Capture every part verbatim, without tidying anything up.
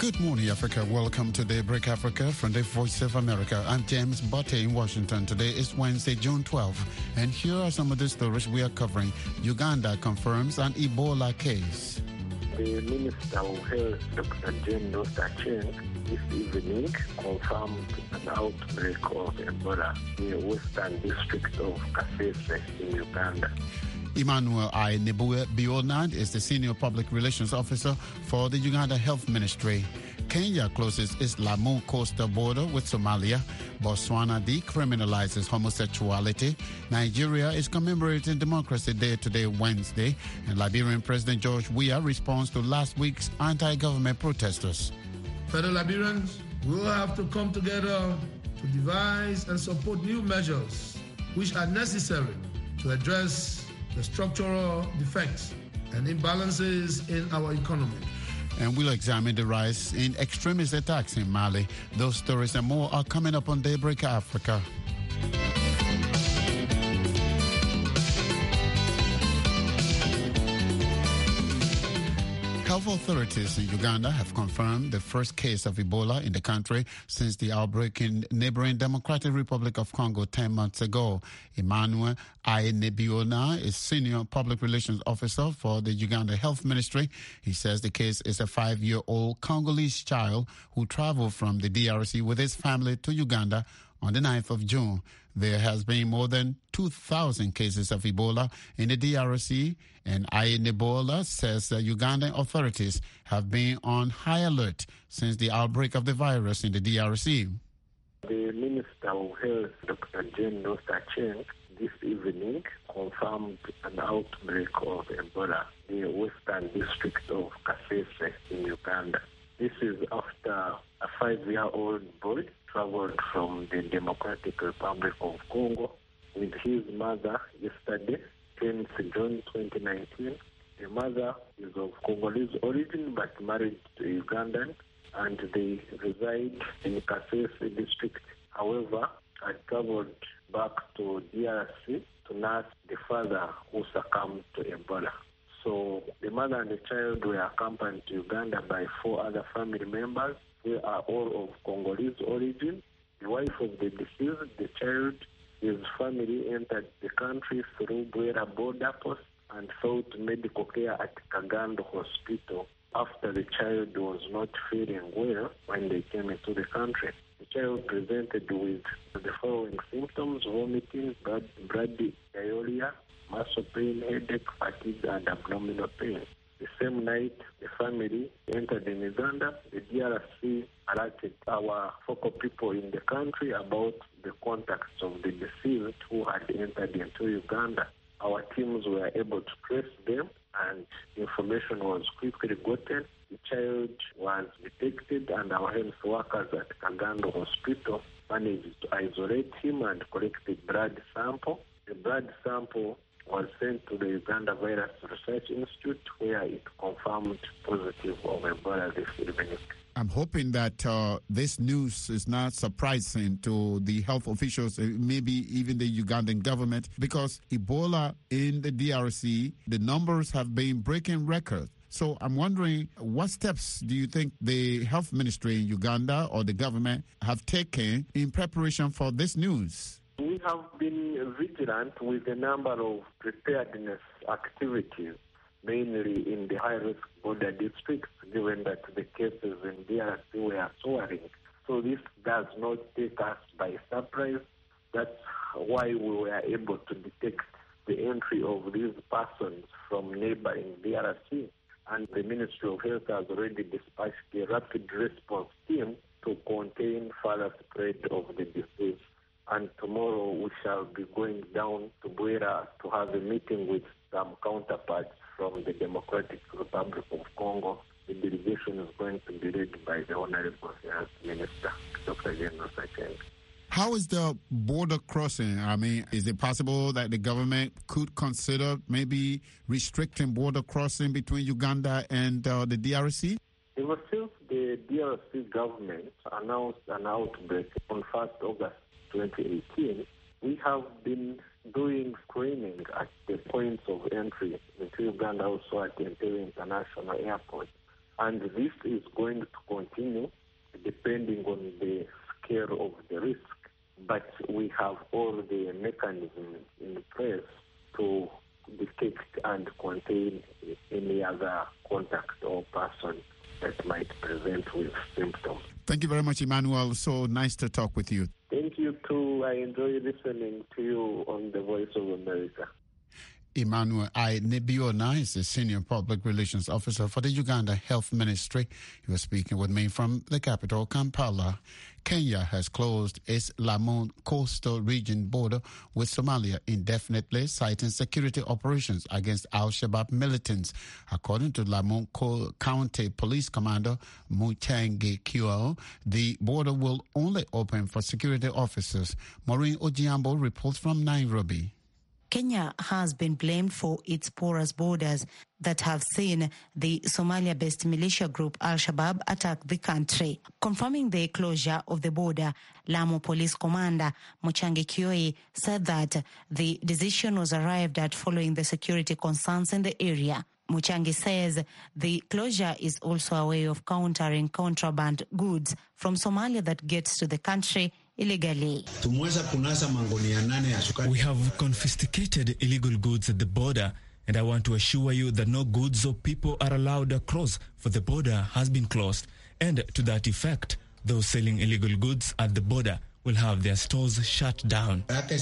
Good morning, Africa. Welcome to Daybreak Africa from the Voice of America. I'm James Butte in Washington. Today is Wednesday, June twelfth, and here are some of the stories we are covering. Uganda confirms an Ebola case. The Minister of Health, Doctor Jane Dostacheng, this evening confirmed an outbreak of Ebola in the Western District of Kasese in Uganda. Emmanuel I. Nebue-Bionad is the Senior Public Relations Officer for the Uganda Health Ministry. Kenya closes its Lamu coastal border with Somalia. Botswana decriminalizes homosexuality. Nigeria is commemorating Democracy Day today, Wednesday. And Liberian President George Weah responds to last week's anti-government protesters. Fellow Liberians, we will have to come together to devise and support new measures which are necessary to address the structural defects and imbalances in our economy. And we'll examine the rise in extremist attacks in Mali. Those stories and more are coming up on Daybreak Africa. Health authorities in Uganda have confirmed the first case of Ebola in the country since the outbreak in neighboring Democratic Republic of Congo ten months ago. Emmanuel I. Nebue-Bionad is Senior Public Relations Officer for the Uganda Health Ministry. He says the case is a five-year-old Congolese child who traveled from the D R C with his family to Uganda on the ninth of June. There has been more than two thousand cases of Ebola in the D R C, and I. Nebue-Bionad says that Ugandan authorities have been on high alert since the outbreak of the virus in the D R C. The Minister of Health, Doctor Jane Dostacheng, this evening confirmed an outbreak of Ebola in the Western District of Kasese in Uganda. This is after a five-year-old boy traveled from the Democratic Republic of Congo with his mother yesterday, tenth June twenty nineteen. The mother is of Congolese origin but married to Ugandan, and they reside in Kasese district. However, I traveled back to D R C to nurse the father who succumbed to Ebola. So the mother and the child were accompanied to Uganda by four other family members who are all of Congolese origin. The wife of the deceased, the child, his family entered the country through Bwera border post and sought medical care at Kagando Hospital after the child was not feeling well when they came into the country. The child presented with the following symptoms: vomiting, blood, bloody diarrhea, muscle pain, headache, fatigue, and abdominal pain. The same night, the family entered in Uganda. The D R C alerted our focal people in the country about the contacts of the deceased who had entered into Uganda. Our teams were able to trace them, and information was quickly gotten. The child was detected, and our health workers at Kagando Hospital managed to isolate him and collect the blood sample. The blood sample was sent to the Uganda Virus Research Institute, where it confirmed positive of Ebola this evening. I'm hoping that uh, this news is not surprising to the health officials, maybe even the Ugandan government, because Ebola in the D R C, the numbers have been breaking records. So I'm wondering, what steps do you think the health ministry in Uganda or the government have taken in preparation for this news? We have been vigilant with a number of preparedness activities, mainly in the high-risk border districts, given that the cases in D R C were soaring. So this does not take us by surprise. That's why we were able to detect the entry of these persons from neighboring D R C. And the Ministry of Health has already dispatched a rapid response team to contain further spread of the disease. And tomorrow we shall be going down to Bwera to have a meeting with some counterparts from the Democratic Republic of Congo. The delegation is going to be led by the Honorable Health Minister, Doctor Jane Dostacheng. How is the border crossing? I mean, is it possible that the government could consider maybe restricting border crossing between Uganda and uh, the D R C? Ever since the D R C government announced an outbreak on first August twenty eighteen, we have been doing screening at the points of entry into Uganda, also at the Entebbe International Airport. And this is going to continue depending on the scale of the risk. But we have all the mechanisms in place to detect and contain any other contact or person that might present with symptoms. Thank you very much, Emmanuel. So nice to talk with you. Thank you too. I enjoy listening to you on the Voice of America. Emmanuel I. Nebiona is the Senior Public Relations Officer for the Uganda Health Ministry. He was speaking with me from the capital, Kampala. Kenya has closed its Lamu coastal region border with Somalia indefinitely, citing security operations against Al-Shabaab militants. According to Lamu County Police Commander Muchangi Kyo, the border will only open for security officers. Maureen Ojiambo reports from Nairobi. Kenya has been blamed for its porous borders that have seen the Somalia-based militia group Al-Shabaab attack the country. Confirming the closure of the border, Lamu Police Commander Muchangi Kioi said that the decision was arrived at following the security concerns in the area. Muchangi says the closure is also a way of countering contraband goods from Somalia that gets to the country illegally. We have confiscated illegal goods at the border, and I want to assure you that no goods or people are allowed across, for the border has been closed. And to that effect, those selling illegal goods at the border will have their stores shut down.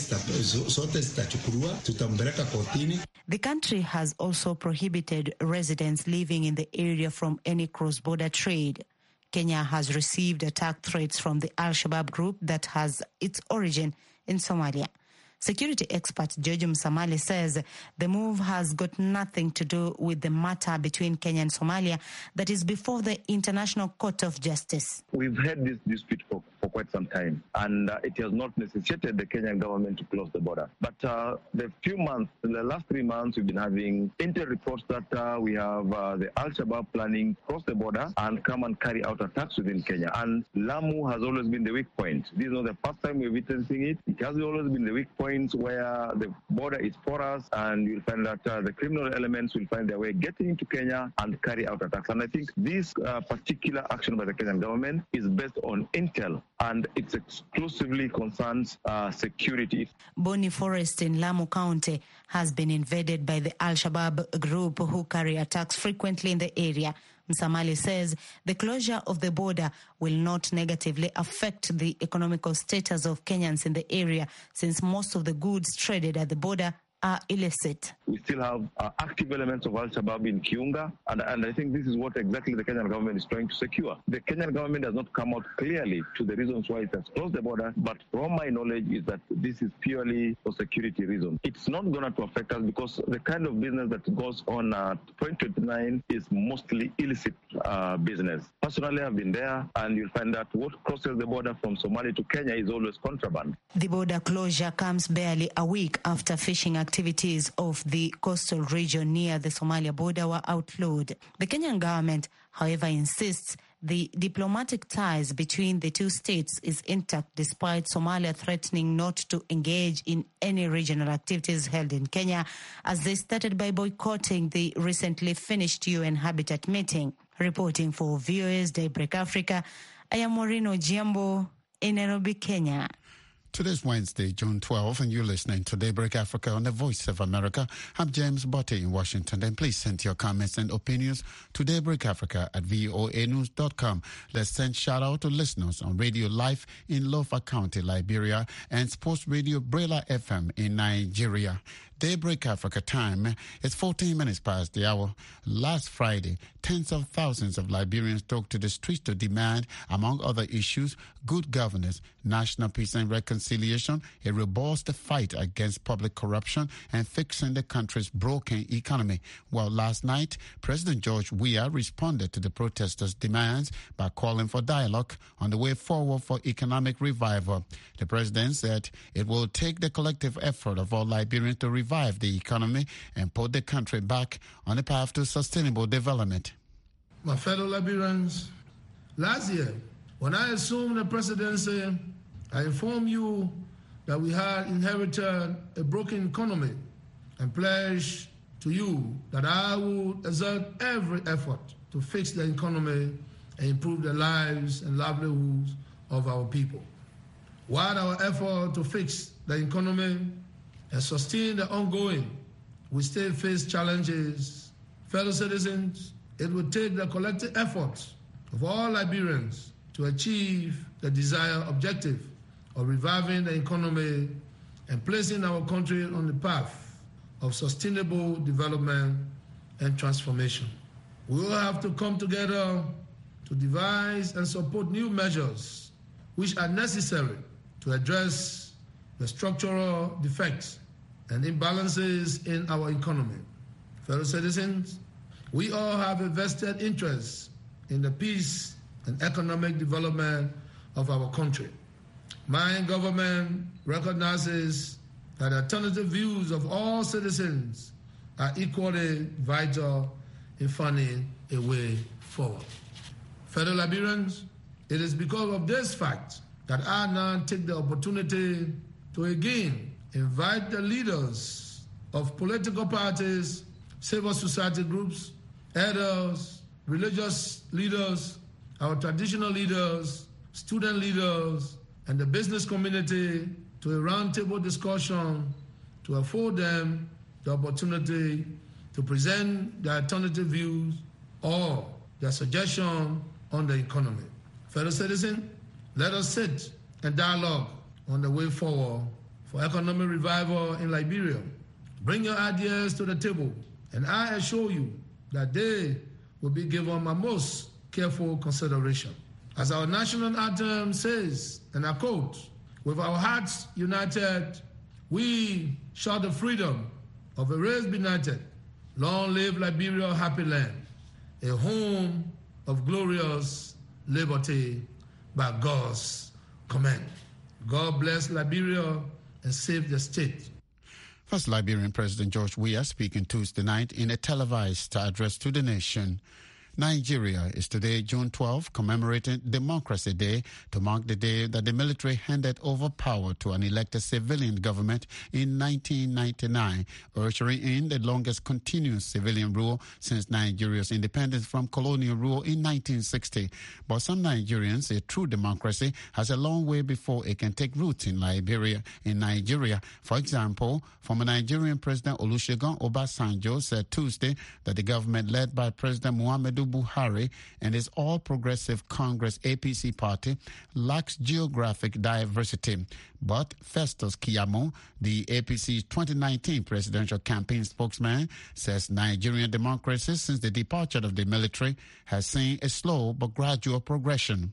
The country has also prohibited residents living in the area from any cross-border trade. Kenya has received attack threats from the Al-Shabaab group that has its origin in Somalia. Security expert George Msamali says the move has got nothing to do with the matter between Kenya and Somalia that is before the International Court of Justice. We've had this dispute for, for quite some time, and uh, it has not necessitated the Kenyan government to close the border. But uh, the few months, in the last three months, we've been having intel reports that uh, we have uh, the Al-Shabaab planning to cross the border and come and carry out attacks within Kenya. And Lamu has always been the weak point. This is not the first time we're witnessing it. It has always been the weak point where the border is porous, and you'll find that uh, the criminal elements will find their way getting into Kenya and carry out attacks. And I think this uh, particular action by the Kenyan government is based on intel, and it exclusively concerns uh, security. Boni Forest in Lamu County has been invaded by the Al-Shabaab group who carry attacks frequently in the area. Msamali says the closure of the border will not negatively affect the economical status of Kenyans in the area, since most of the goods traded at the border are illicit. We still have uh, active elements of Al-Shabaab in Kiunga, and, and I think this is what exactly the Kenyan government is trying to secure. The Kenyan government has not come out clearly to the reasons why it has closed the border, but from my knowledge is that this is purely for security reasons. It's not going to affect us because the kind of business that goes on at Point twenty-nine is mostly illicit uh, business. Personally, I've been there, and you'll find that what crosses the border from Somalia to Kenya is always contraband. The border closure comes barely a week after fishing activities Activities of the coastal region near the Somalia border were outlawed. The Kenyan government, however, insists the diplomatic ties between the two states is intact despite Somalia threatening not to engage in any regional activities held in Kenya, as they started by boycotting the recently finished U N Habitat meeting. Reporting for V O A's Daybreak Africa, I am Maureen Ojiambo in Nairobi, Kenya. Today's Wednesday, June twelfth, and you're listening to Daybreak Africa on the Voice of America. I'm James Botte in Washington. And please send your comments and opinions to Daybreak Africa at voa news dot com. Let's send shout out to listeners on Radio Life in Lofa County, Liberia, and Sports Radio Brela F M in Nigeria. Daybreak Africa time is fourteen minutes past the hour. Last Friday, tens of thousands of Liberians took to the streets to demand, among other issues, good governance, national peace and reconciliation, a robust fight against public corruption, and fixing the country's broken economy. Well, last night, President George Weah responded to the protesters' demands by calling for dialogue on the way forward for economic revival. The president said it will take the collective effort of all Liberians to revive the economy and put the country back on the path to sustainable development. My fellow Liberians, last year, when I assumed the presidency, I informed you that we had inherited a broken economy and pledged to you that I would exert every effort to fix the economy and improve the lives and livelihoods of our people. While our effort to fix the economy and sustain the ongoing, we still face challenges. Fellow citizens, it will take the collective efforts of all Liberians to achieve the desired objective of reviving the economy and placing our country on the path of sustainable development and transformation. We will have to come together to devise and support new measures which are necessary to address the structural defects and imbalances in our economy. Fellow citizens, we all have a vested interest in the peace and economic development of our country. My government recognizes that alternative views of all citizens are equally vital in finding a way forward. Fellow Liberians, it is because of this fact that I now take the opportunity to again invite the leaders of political parties, civil society groups, elders, religious leaders, our traditional leaders, student leaders, and the business community to a roundtable discussion to afford them the opportunity to present their alternative views or their suggestion on the economy. Fellow citizens, let us sit and dialogue on the way forward for economic revival in Liberia. Bring your ideas to the table, and I assure you that they will be given my most careful consideration. As our national anthem says, and I quote, "With our hearts united, we shout the freedom of a race benighted. Long live Liberia, happy land, a home of glorious liberty by God's command." God bless Liberia and save the state. First Liberian President George Weah speaking Tuesday night in a televised address to the nation. Nigeria is today, June twelfth, commemorating Democracy Day to mark the day that the military handed over power to an elected civilian government in nineteen ninety-nine, ushering in the longest continuous civilian rule since Nigeria's independence from colonial rule in nineteen sixty. But some Nigerians say true democracy has a long way before it can take root in Liberia. In Nigeria, for example, former Nigerian President Olusegun Obasanjo said Tuesday that the government led by President Muhammadu Buhari and his All Progressive Congress A P C party lacks geographic diversity. But Festus Keyamo, the A P C's twenty nineteen presidential campaign spokesman, says Nigerian democracy since the departure of the military has seen a slow but gradual progression.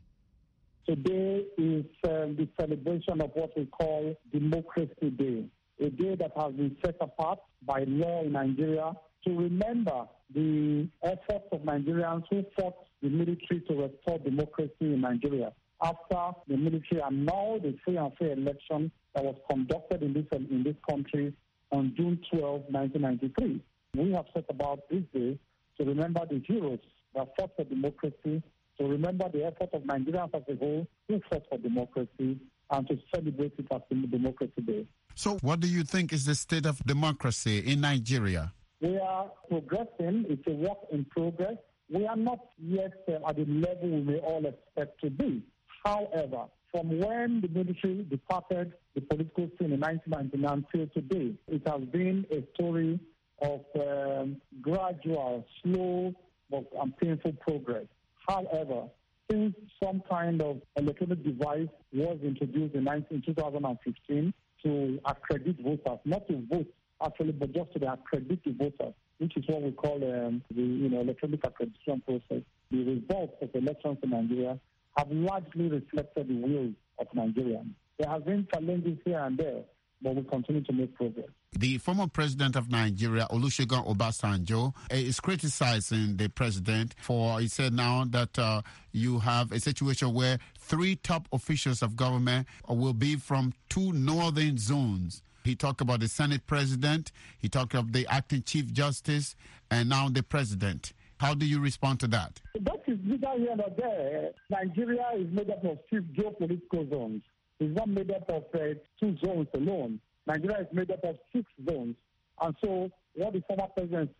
Today is um, the celebration of what we call Democracy Day, a day that has been set apart by law in Nigeria to remember the efforts of Nigerians who fought the military to restore democracy in Nigeria after the military annulled the free and fair election that was conducted in this in this country on June twelfth, nineteen ninety-three. We have set about this day to remember the heroes that fought for democracy, to remember the effort of Nigerians as a whole who fought for democracy, and to celebrate it as Democracy Day. So what do you think is the state of democracy in Nigeria? We are progressing. It's a work in progress. We are not yet uh, at the level we may all expect to be. However, from when the military departed the political scene in nineteen ninety-nine till today, it has been a story of um, gradual, slow, but um, painful progress. However, since some kind of electronic device was introduced in two thousand fifteen to accredit voters, not to vote actually, but just to the accredited voters, which is what we call um, the you know electronic accreditation process, the results of elections in Nigeria have largely reflected the will of Nigerians. There have been challenges here and there, but we continue to make progress. The former president of Nigeria, Olusegun Obasanjo, is criticizing the president for, he said now that uh, you have a situation where three top officials of government will be from two northern zones. He talked about the Senate president, he talked of the acting chief justice, and now the president. How do you respond to that? That is neither here nor there. Nigeria is made up of six geopolitical zones. It's not made up of uh, two zones alone. Nigeria is made up of six zones. And so what the former president said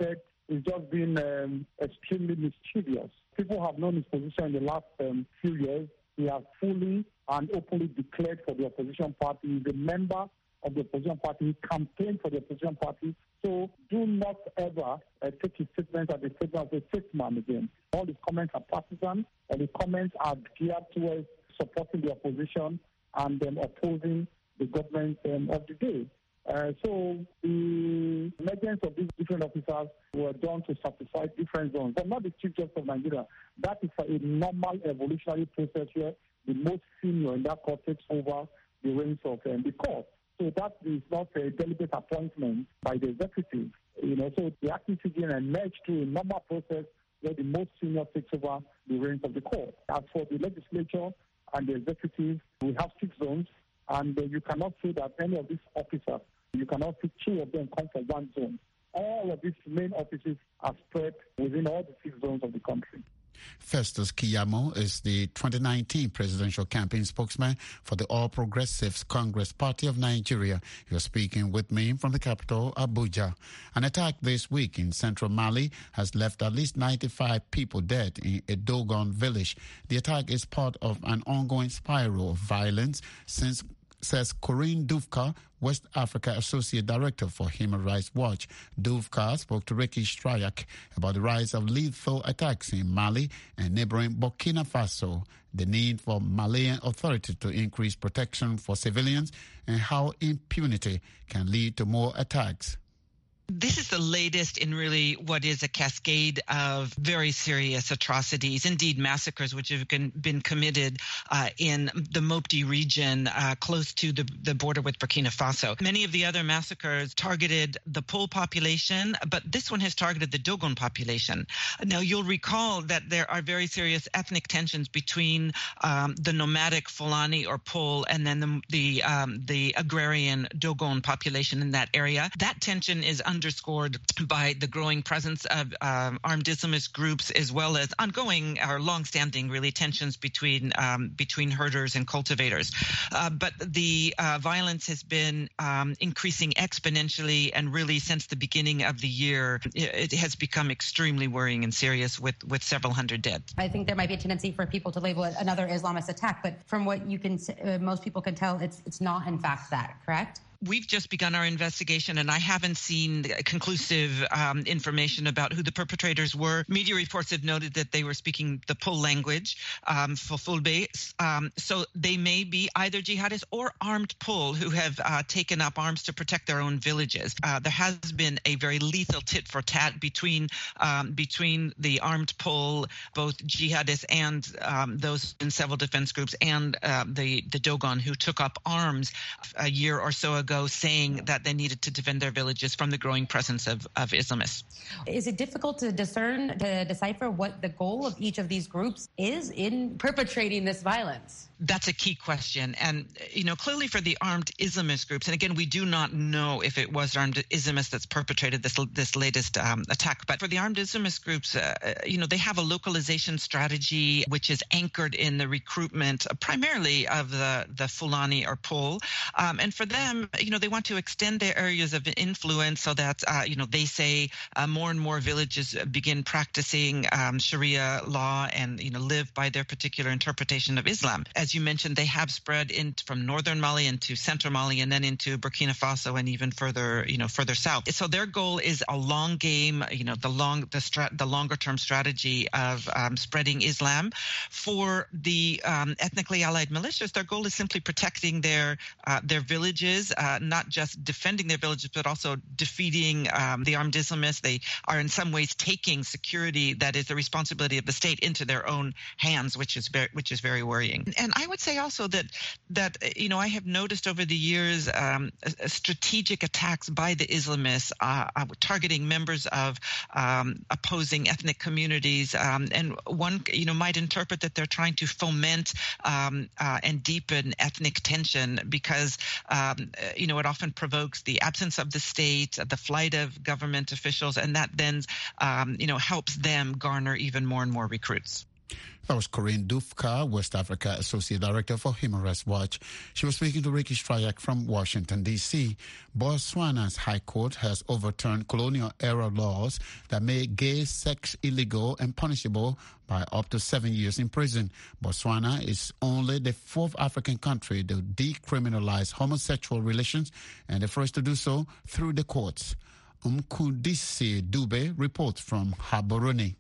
is just being um, extremely mischievous. People have known his position in the last um, few years. He has fully and openly declared for the opposition party. He's a member of the opposition party. He campaigned for the opposition party. So do not ever uh, take his statements as a statement of a statesman again. All his comments are partisan, and the comments are geared towards supporting the opposition and um, opposing the government um, of the day. Uh, so the emergence of these different officers were done to satisfy different zones, but not the Chief Justice of Nigeria. That is a normal evolutionary process where the most senior in that court takes over the reins of um, the court. So that is not a deliberate appointment by the executive. You know, so the acting C J N emerged through a normal process where the most senior takes over the reins of the court. As for the legislature and the executive, we have six zones, and uh, you cannot say that any of these officers, you cannot see two of them come from one zone. All of these main offices are spread within all the six zones of the country. Festus Keyamo is the twenty nineteen presidential campaign spokesman for the All Progressives Congress Party of Nigeria. You're speaking with me from the capital, Abuja. An attack this week in central Mali has left at least ninety-five people dead in a Dogon village. The attack is part of an ongoing spiral of violence since says Corinne Duvka, West Africa Associate Director for Human Rights Watch. Duvka spoke to Ricky Strayak about the rise of lethal attacks in Mali and neighboring Burkina Faso, the need for Malian authorities to increase protection for civilians, and how impunity can lead to more attacks. This is the latest in really what is a cascade of very serious atrocities, indeed massacres, which have been, been committed uh, in the Mopti region uh, close to the, the border with Burkina Faso. Many of the other massacres targeted the Pole population, but this one has targeted the Dogon population. Now, you'll recall that there are very serious ethnic tensions between um, the nomadic Fulani or Pole and then the, the, um, the agrarian Dogon population in that area. That tension is under underscored by the growing presence of um, armed Islamist groups, as well as ongoing or long-standing really tensions between um, between herders and cultivators. Uh, but the uh, violence has been um, increasing exponentially, and really since the beginning of the year, it, it has become extremely worrying and serious, with, with several hundred dead. I think there might be a tendency for people to label it another Islamist attack, but from what you can, uh, most people can tell, it's it's not in fact that, correct? We've just begun our investigation, and I haven't seen conclusive um, information about who the perpetrators were. Media reports have noted that they were speaking the Pole language, um, Fulfulde. Um, so they may be either jihadists or armed Pole who have uh, taken up arms to protect their own villages. Uh, there has been a very lethal tit for tat between um, between the armed Pole, both jihadists and um, those in civil defense groups, and uh, the, the Dogon, who took up arms a year or so ago, saying that they needed to defend their villages from the growing presence of, of Islamists. Is it difficult to discern, to decipher what the goal of each of these groups is in perpetrating this violence? That's a key question. And, you know, clearly for the armed Islamist groups, and again, we do not know if it was armed Islamists that's perpetrated this this latest um, attack, but for the armed Islamist groups, uh, you know, they have a localization strategy which is anchored in the recruitment uh, primarily of the, the Fulani or Pole. Um, and for them, you know, they want to extend their areas of influence so that, uh, you know, they say uh, more and more villages begin practicing um, Sharia law and, you know, live by their particular interpretation of Islam. As you mentioned, they have spread in from northern Mali into central Mali and then into Burkina Faso and even further, you know, further south. So their goal is a long game, you know, the long, the strat, the longer term strategy of um, spreading Islam. For the um, ethnically allied militias, their goal is simply protecting their uh, their villages, uh, not just defending their villages, but also defeating um, the armed Islamists. They are in some ways taking security that is the responsibility of the state into their own hands, which is very, which is very worrying. And I would say also that that you know I have noticed over the years um, strategic attacks by the Islamists uh, uh, targeting members of um, opposing ethnic communities, um, and one you know might interpret that they're trying to foment um, uh, and deepen ethnic tension because um, you know it often provokes the absence of the state, the flight of government officials, and that then um, you know helps them garner even more and more recruits. That was Corinne Dufka, West Africa Associate Director for Human Rights Watch. She was speaking to Ricky Strayak from Washington, D C Botswana's High Court has overturned colonial-era laws that made gay sex illegal and punishable by up to seven years in prison. Botswana is only the fourth African country to decriminalize homosexual relations and the first to do so through the courts. Umkundisi Dube reports from Gaborone.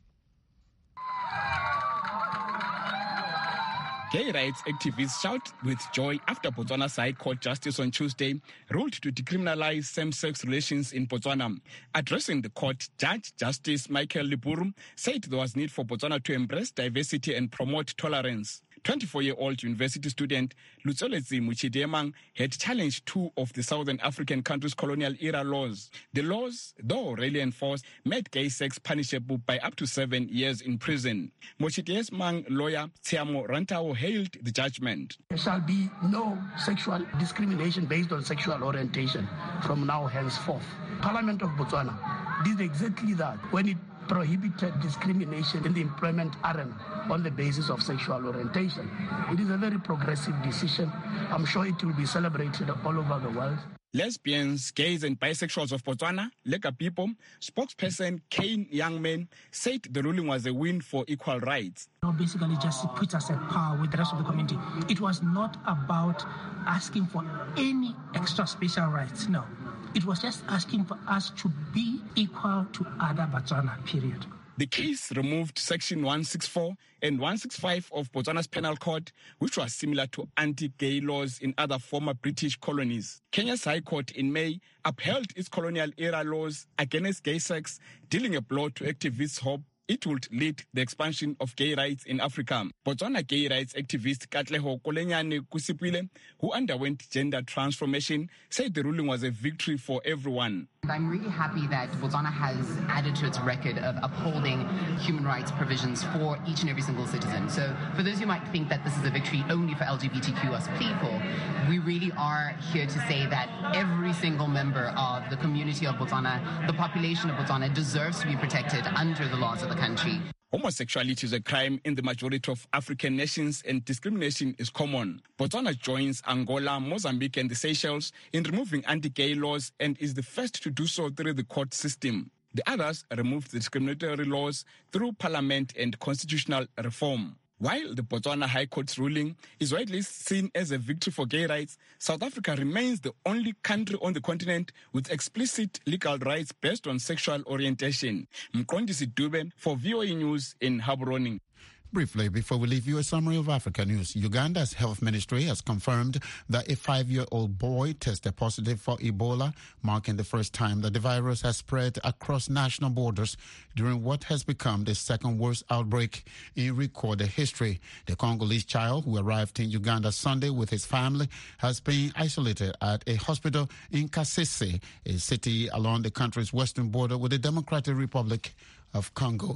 Gay rights activists shout with joy after Botswana's High Court Justice on Tuesday ruled to decriminalize same-sex relations in Botswana. Addressing the court, Judge Justice Michael Liburu said there was need for Botswana to embrace diversity and promote tolerance. twenty-four-year-old university student Lutsolezi Muchidemang had challenged two of the Southern African countries' colonial-era laws. The laws, though already enforced, made gay sex punishable by up to seven years in prison. Muchidemang lawyer Tsiamo Rantao hailed the judgment. There shall be no sexual discrimination based on sexual orientation from now henceforth. Parliament of Botswana did exactly that when it prohibited discrimination in the employment arena on the basis of sexual orientation. It is a very progressive decision. I'm sure it will be celebrated all over the world. Lesbians, gays and bisexuals of Botswana, Lega people, spokesperson Kane Youngman said the ruling was a win for equal rights. Basically just put us at par with the rest of the community. It was not about asking for any extra special rights, no. It was just asking for us to be equal to other Botswana, period. The case removed Section one sixty-four and one sixty-five of Botswana's Penal Code, which was similar to anti-gay laws in other former British colonies. Kenya's High Court in May upheld its colonial-era laws against gay sex, dealing a blow to activists' hope it would lead the expansion of gay rights in Africa. Botswana gay rights activist Katleho Kolenyane Kusipile, who underwent gender transformation, said the ruling was a victory for everyone. I'm really happy that Botswana has added to its record of upholding human rights provisions for each and every single citizen. So for those who might think that this is a victory only for L G B T Q plus people, we really are here to say that every single member of the community of Botswana, the population of Botswana, deserves to be protected under the laws of the country. Homosexuality is a crime in the majority of African nations and discrimination is common. Botswana joins Angola, Mozambique and the Seychelles in removing anti-gay laws and is the first to do so through the court system. The others removed the discriminatory laws through parliament and constitutional reform. While the Botswana High Court's ruling is widely seen as a victory for gay rights, South Africa remains the only country on the continent with explicit legal rights based on sexual orientation. Mkondisi Dube for V O A News in Gaborone. Briefly, before we leave you, a summary of Africa news. Uganda's health ministry has confirmed that a five-year-old boy tested positive for Ebola, marking the first time that the virus has spread across national borders during what has become the second worst outbreak in recorded history. The Congolese child, who arrived in Uganda Sunday with his family, has been isolated at a hospital in Kasese, a city along the country's western border with the Democratic Republic of Congo.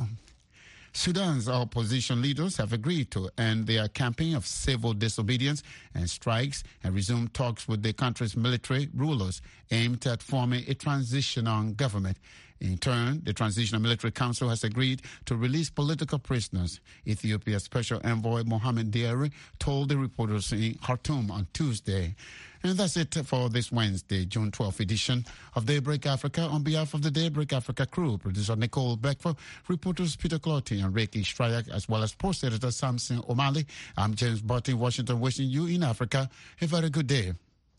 Sudan's opposition leaders have agreed to end their campaign of civil disobedience and strikes and resume talks with the country's military rulers aimed at forming a transitional government. In turn, the Transitional Military Council has agreed to release political prisoners. Ethiopia's Special Envoy Mohamed Diarra told the reporters in Khartoum on Tuesday. And that's it for this Wednesday, June twelfth edition of Daybreak Africa. On behalf of the Daybreak Africa crew, producer Nicole Beckford, reporters Peter Clotty and Ricky Strayak, as well as post editor Samson O'Malley, I'm James Butt in Washington, wishing you in Africa a very good day.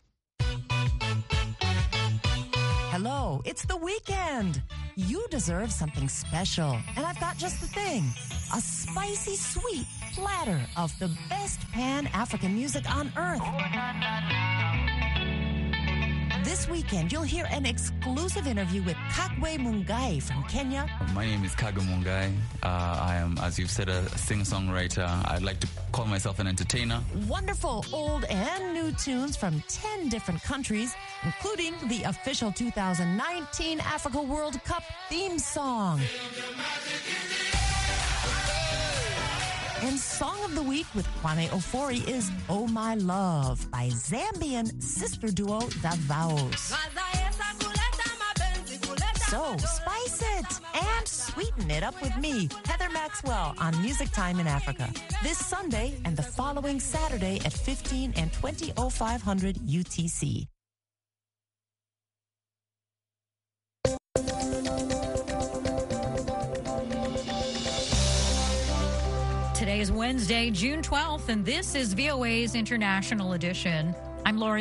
Hello, it's the weekend. You deserve something special, and I've got just the thing. A spicy, sweet platter of the best Pan-African music on earth. This weekend, you'll hear an exclusive interview with Kagwe Mungai from Kenya. My name is Kagwe Mungai. Uh, I am, as you've said, a singer-songwriter. I'd like to call myself an entertainer. Wonderful old and new tunes from ten different countries, including the official two thousand nineteen Africa World Cup theme song. And Song of the Week with Kwame Ofori is Oh My Love by Zambian sister duo Davaos. So spice it and sweeten it up with me, Heather Maxwell, on Music Time in Africa. This Sunday and the following Saturday at fifteen and twenty oh five hundred U T C. Today is Wednesday, June twelfth, and this is V O A's International Edition. I'm Lori.